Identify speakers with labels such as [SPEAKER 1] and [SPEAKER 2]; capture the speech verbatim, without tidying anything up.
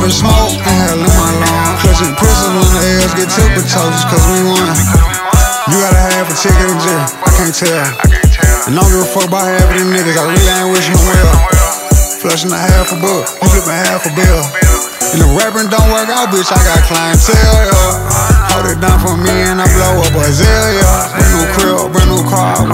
[SPEAKER 1] and smoke, inhale in my lungs. Clutching pistols when the L's get tipped toes, cause we won. You gotta have a ticket in jail, I can't tell. And I don't give a fuck about half of them niggas, I really ain't wishing them well. Flushing a half a book, you flipping half a bill. And the rapping don't work out, bitch, I got clientele, yeah. Hold it down for me and I blow up a zillion. Brand new crib, brand new car.